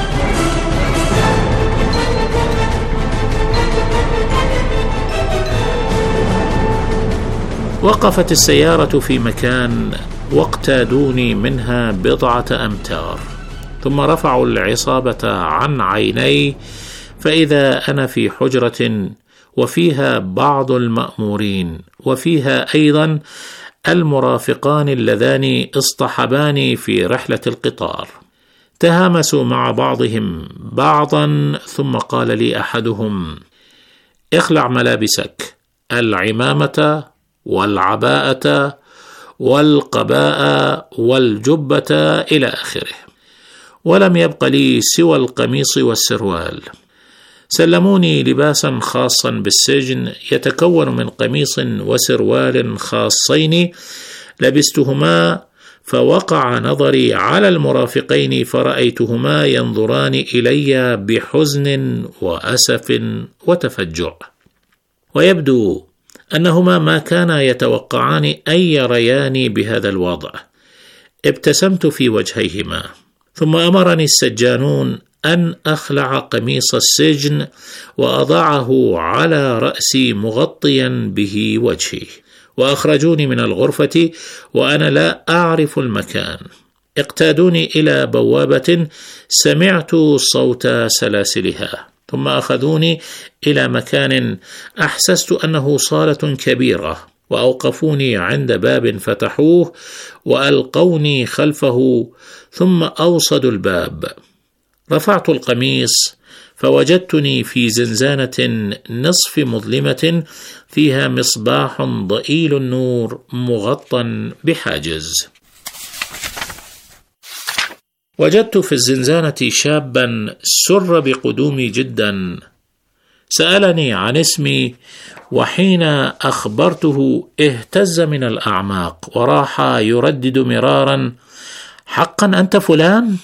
وقفت السيارة في مكان واقتادوني منها 1 أمتار، ثم رفعوا العصابة عن عيني، فإذا أنا في حجرة وفيها بعض المأمورين، وفيها أيضا المرافقان اللذان اصطحباني في رحلة القطار. تهامسوا مع بعضهم بعضا، ثم قال لي أحدهم: اخلع ملابسك، العمامة والعباءة والقباء والجبة إلى آخره. ولم يبق لي سوى القميص والسروال. سلموني لباسا خاصا بالسجن يتكون من قميص وسروال خاصين لبستهما، فوقع نظري على المرافقين فرأيتهما ينظران إلي بحزن وأسف وتفجع، ويبدو أنهما ما كانا يتوقعان أن يرياني بهذا الوضع. ابتسمت في وجهيهما، ثم أمرني السجانون أن أخلع قميص السجن وأضعه على رأسي مغطيا به وجهي، وأخرجوني من الغرفة وأنا لا أعرف المكان. اقتادوني إلى بوابة سمعت صوت سلاسلها، ثم أخذوني إلى مكان أحسست أنه صالة كبيرة، وأوقفوني عند باب فتحوه وألقوني خلفه، ثم أوصدوا الباب. رفعت القميص فوجدتني في زنزانة نصف مظلمة فيها مصباح ضئيل النور مغطى بحاجز. وجدت في الزنزانة شابا سر بقدومي جدا، سألني عن اسمي، وحين أخبرته اهتز من الأعماق وراح يردد مرارا: حقا أنت فلان؟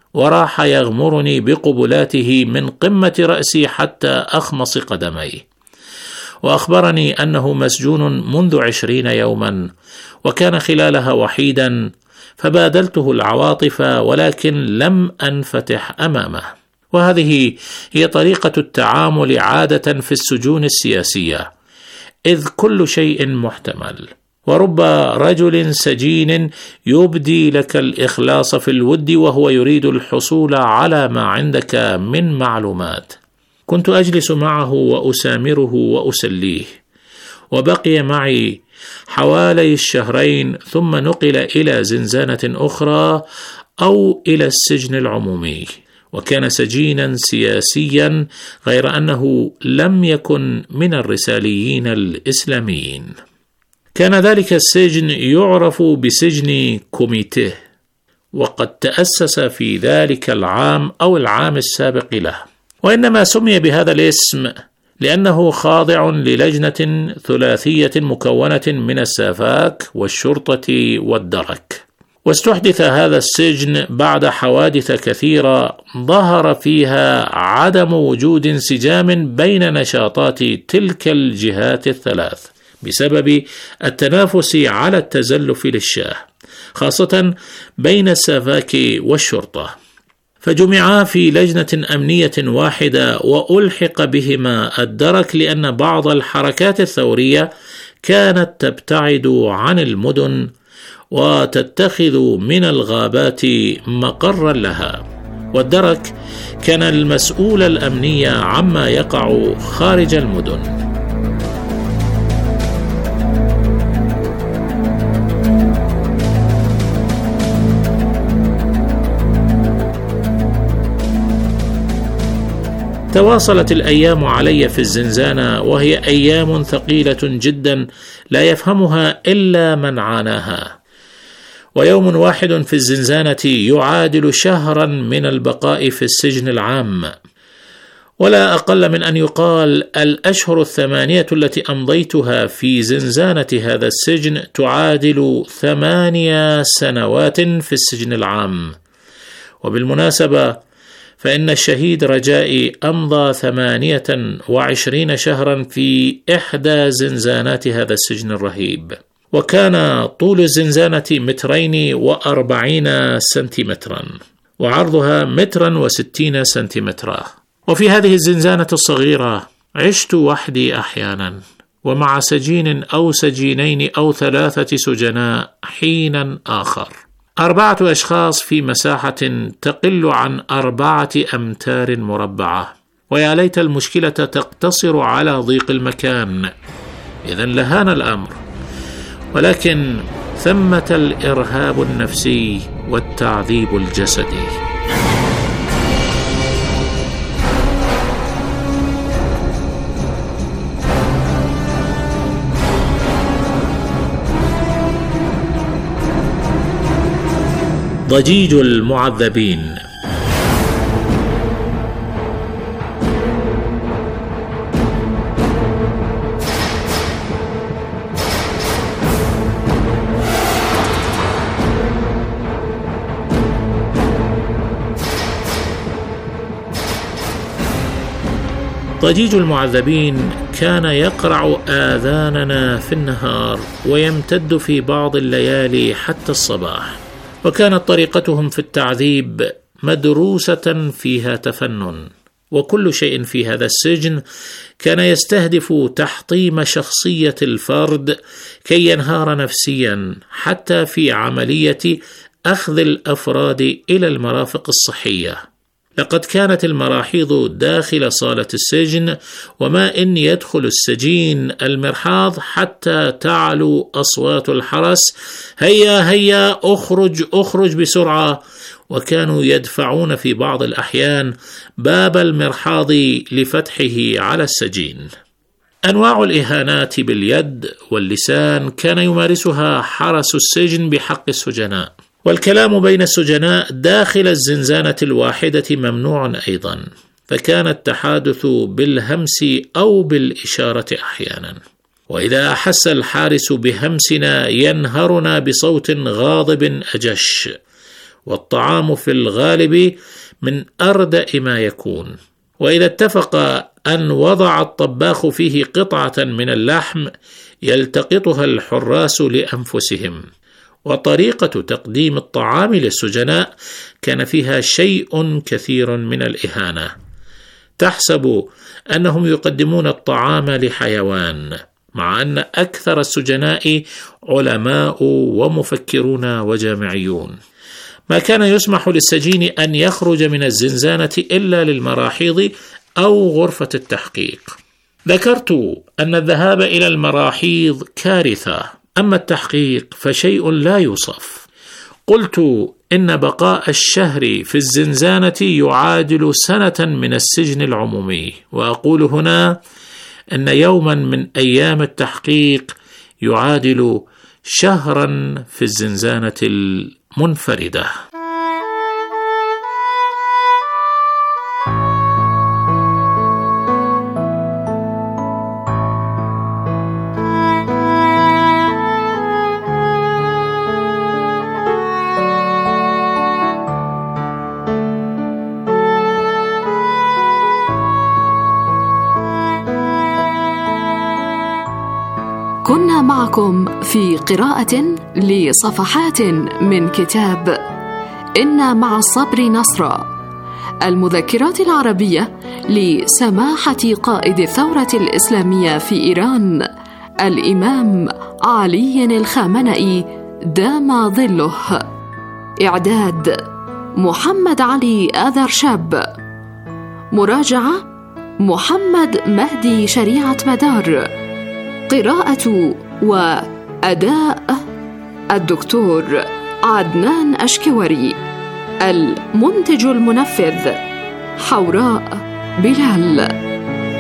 وراح يغمرني بقبلاته من قمة رأسي حتى أخمص قدمي، وأخبرني أنه مسجون منذ 20 يوما، وكان خلالها وحيدا، فبادلته العواطف ولكن لم أنفتح أمامه. وهذه هي طريقة التعامل عادة في السجون السياسية، إذ كل شيء محتمل، ورب رجل سجين يبدي لك الإخلاص في الود وهو يريد الحصول على ما عندك من معلومات. كنت أجلس معه وأسامره وأسليه، وبقي معي حوالي الشهرين، ثم نقل إلى زنزانة أخرى أو إلى السجن العمومي، وكان سجينا سياسيا، غير أنه لم يكن من الرساليين الإسلاميين. كان ذلك السجن يعرف بسجن كوميتيه، وقد تأسس في ذلك العام أو العام السابق له، وإنما سمي بهذا الاسم لأنه خاضع للجنة ثلاثية مكونة من السافاك والشرطة والدرك. واستحدث هذا السجن بعد حوادث كثيرة ظهر فيها عدم وجود انسجام بين نشاطات تلك الجهات الثلاث بسبب التنافس على التزلف للشاه، خاصة بين السافاك والشرطة، فجمعا في لجنة أمنية واحدة، وألحق بهما الدرك لأن بعض الحركات الثورية كانت تبتعد عن المدن وتتخذ من الغابات مقرا لها، والدرك كان المسؤول الأمني عما يقع خارج المدن. تواصلت الأيام علي في الزنزانة، وهي أيام ثقيلة جدا لا يفهمها إلا من عاناها، ويوم واحد في الزنزانة يعادل شهرا من البقاء في السجن العام، ولا أقل من أن يقال الأشهر 8 التي أمضيتها في زنزانة هذا السجن تعادل 8 سنوات في السجن العام. وبالمناسبة فإن الشهيد رجائي أمضى 28 شهرا في إحدى زنزانات هذا السجن الرهيب، وكان طول الزنزانة 2.40 سنتيمترا، وعرضها 1.60 سنتيمترا. وفي هذه الزنزانة الصغيرة عشت وحدي أحيانا، ومع سجين أو سجينين أو 3 سجناء حينا آخر، 4 أشخاص في مساحة تقل عن 4 أمتار مربعة، ويا ليت المشكلة تقتصر على ضيق المكان، إذن لهان الأمر، ولكن ثمة الإرهاب النفسي والتعذيب الجسدي. ضجيج المعذبين. ضجيج المعذبين كان يقرع آذاننا في النهار ويمتد في بعض الليالي حتى الصباح، وكانت طريقتهم في التعذيب مدروسة فيها تفنن، وكل شيء في هذا السجن كان يستهدف تحطيم شخصية الفرد كي ينهار نفسيا، حتى في عملية أخذ الأفراد إلى المرافق الصحية. لقد كانت المراحيض داخل صالة السجن، وما إن يدخل السجين المرحاض حتى تعلو أصوات الحرس: هيا هيا أخرج أخرج بسرعة، وكانوا يدفعون في بعض الأحيان باب المرحاض لفتحه على السجين. أنواع الإهانات باليد واللسان كان يمارسها حرس السجن بحق السجناء، والكلام بين السجناء داخل الزنزانة الواحدة ممنوع أيضا، فكان التحادث بالهمس أو بالإشارة أحيانا، وإذا أحس الحارس بهمسنا ينهرنا بصوت غاضب أجش، والطعام في الغالب من أردأ ما يكون. وإذا اتفق أن وضع الطباخ فيه قطعة من اللحم يلتقطها الحراس لأنفسهم. وطريقة تقديم الطعام للسجناء كان فيها شيء كثير من الإهانة. تحسب أنهم يقدمون الطعام لحيوان، مع أن أكثر السجناء علماء ومفكرون وجامعيون. ما كان يسمح للسجين أن يخرج من الزنزانة إلا للمراحيض أو غرفة التحقيق. ذكرت أن الذهاب إلى المراحيض كارثة، أما التحقيق فشيء لا يوصف. قلت إن بقاء الشهر في الزنزانة يعادل سنة من السجن العمومي، وأقول هنا أن يوما من أيام التحقيق يعادل شهرا في الزنزانة المنفردة. كنا معكم في قراءة لصفحات من كتاب إن مع الصبر نصرا، المذكرات العربية لسماحة قائد الثورة الإسلامية في إيران الإمام علي الخامنئي دام ظله. إعداد محمد علي آذرشاب، مراجعة محمد مهدي شريعة مدار، قراءة وأداء الدكتور عدنان أشكوري، المنتج المنفذ حوراء بلال.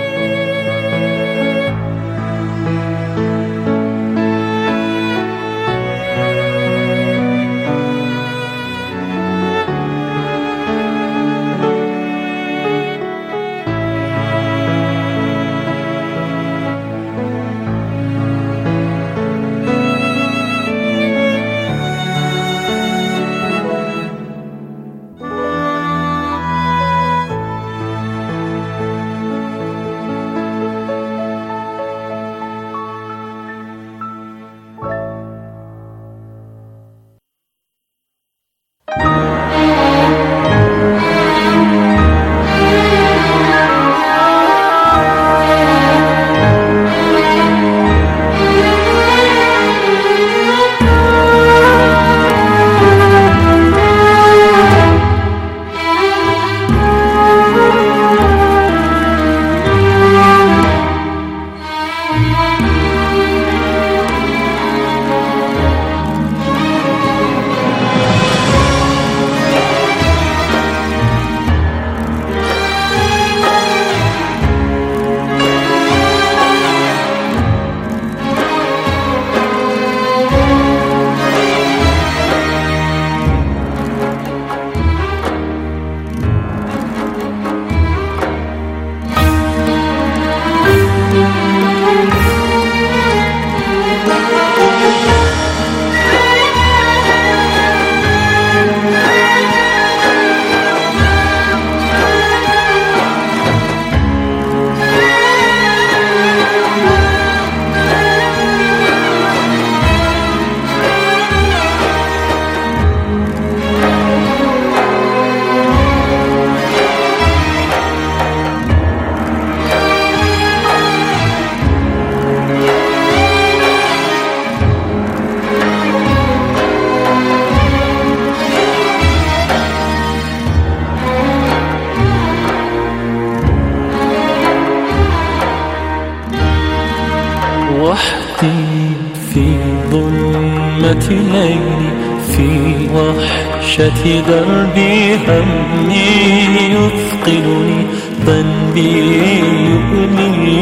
ليلي في وحشة دربي همي يثقلني ذنبي يؤمن